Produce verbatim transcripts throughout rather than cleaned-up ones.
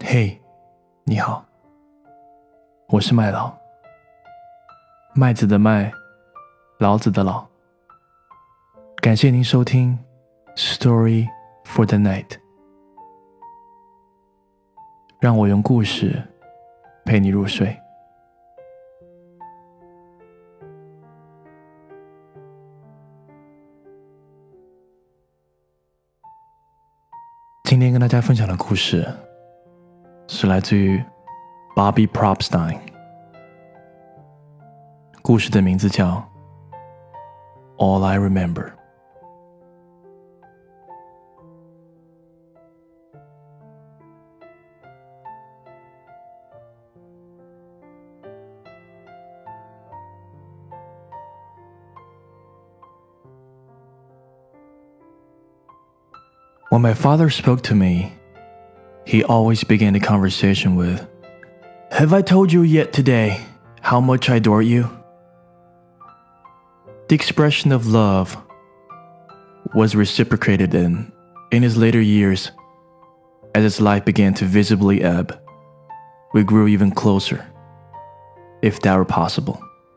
嘿，你好，我是麦老，麦子的麦，老子的老。感谢您收听 Story for the Night， 让我用故事陪你入睡。今天跟大家分享的故事是来自于 Bobby Propstein， 故事的名字叫 All I Remember。 When my father spoke to me, he always began the conversation with, "Have I told you yet today how much I adore you?" The expression of love was reciprocated in, in his later years, as his life began to visibly ebb. We grew even closer, if that were possible.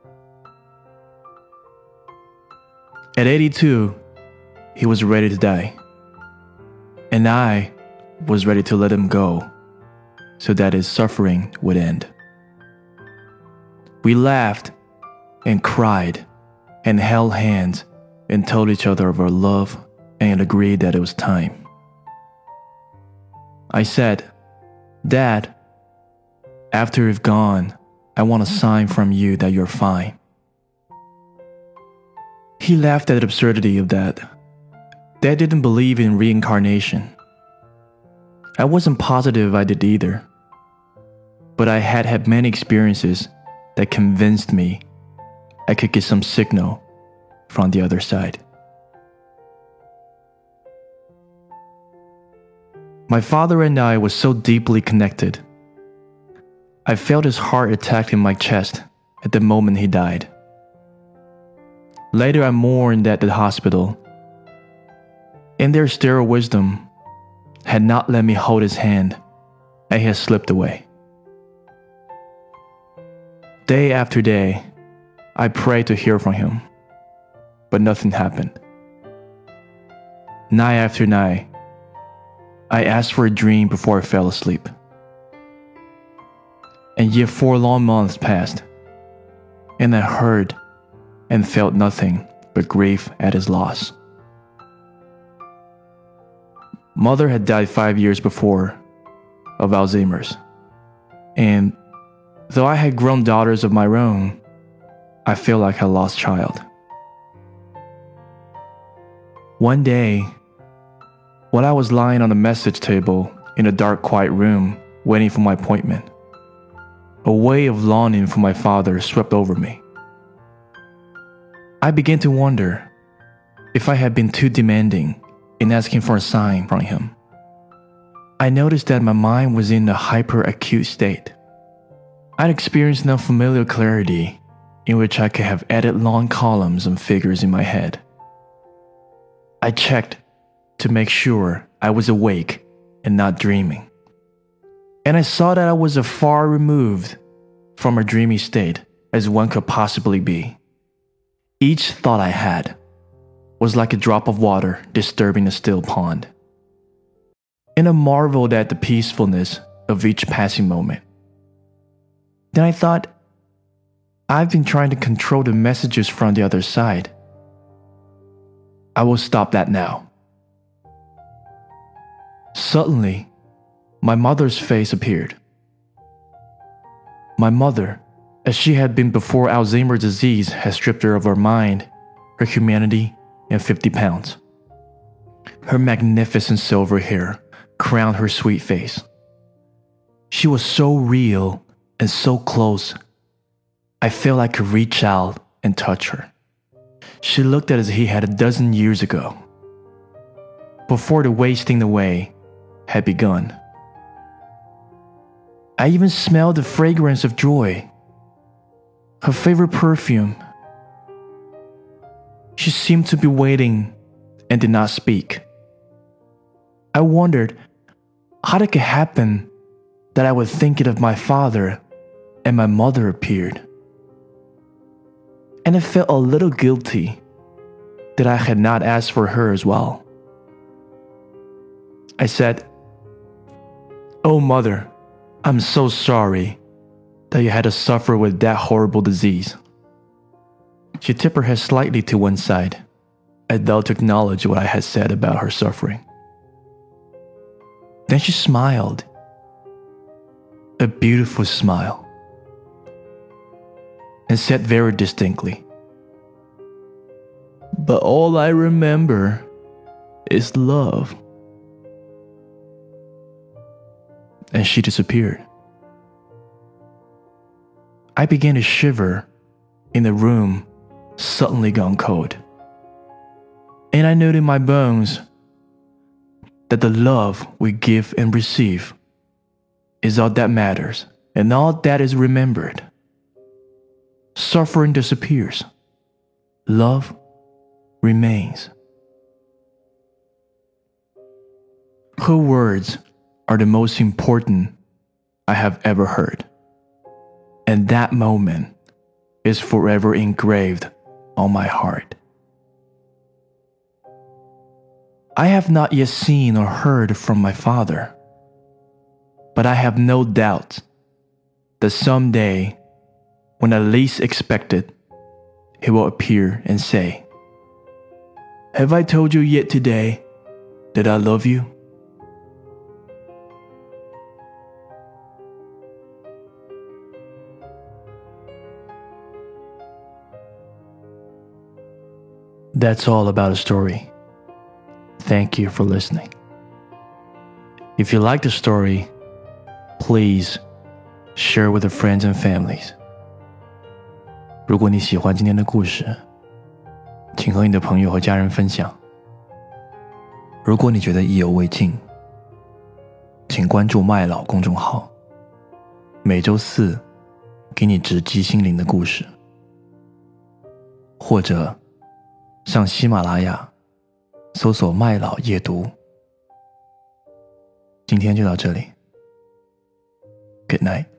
At eighty-two, he was ready to die, and I was ready to let him go so that his suffering would end. We laughed and cried and held hands and told each other of our love and agreed that it was time. I said, "Dad, after you've gone, I want a sign from you that you're fine." He laughed at the absurdity of that. Dad didn't believe in reincarnation. I wasn't positive I did either, but I had had many experiences that convinced me I could get some signal from the other side. My father and I were so deeply connected. I felt his heart attack in my chest at the moment he died. Later I mourned at the hospital. In their sterile wisdom, had not let me hold his hand, and he had slipped away. Day after day, I prayed to hear from him, but nothing happened. Night after night, I asked for a dream before I fell asleep. And yet four long months passed, and I heard and felt nothing but grief at his loss. Mother had died five years before of Alzheimer's, and though I had grown daughters of my own, I feel like a lost child. One day, when I was lying on the message table in a dark, quiet room waiting for my appointment, a wave of longing for my father swept over me. I began to wonder if I had been too demanding in asking for a sign from him. I noticed that my mind was in a hyper-acute state. I'd experienced an unfamiliar clarity in which I could have added long columns and figures in my head. I checked to make sure I was awake and not dreaming. And I saw that I was as far removed from a dreamy state as one could possibly be. Each thought I had was like a drop of water disturbing a still pond. And I marveled at the peacefulness of each passing moment. Then I thought, I've been trying to control the messages from the other side. I will stop that now. Suddenly, my mother's face appeared. My mother, as she had been before Alzheimer's disease had stripped her of her mind, her humanity, and fifty pounds. Her magnificent silver hair crowned her sweet face. She was so real and so close, I felt I could reach out and touch her. She looked as he had a dozen years ago, before the wasting away had begun. I even smelled the fragrance of joy, her favorite perfume. She seemed to be waiting and did not speak. I wondered how it could happen that I was thinking of my father and my mother appeared. And I felt a little guilty that I had not asked for her as well. I said, "Oh, mother, I'm so sorry that you had to suffer with that horrible disease." She tipped her head slightly to one side, as though to acknowledge what I had said about her suffering. Then she smiled, a beautiful smile, and said very distinctly, "But all I remember is love." And she disappeared. I began to shiver in the room suddenly gone cold. And I knew in my bones that the love we give and receive is all that matters and all that is remembered. Suffering disappears. Love remains. Her words are the most important I have ever heard. And that moment is forever engraved on my heart. I have not yet seen or heard from my father, but I have no doubt that someday, when I least expect it, he will appear and say, "Have I told you yet today that I love you?" That's all about a story. Thank you for listening. If you like the story, please share with your friends and families. 如果你喜欢今天的故事，请和你的朋友和家人分享。如果你觉得意犹未尽，请关注麦老公众号，每周四给你直击心灵的故事，或者上喜马拉雅搜索麦老夜读。今天就到这里 Good night。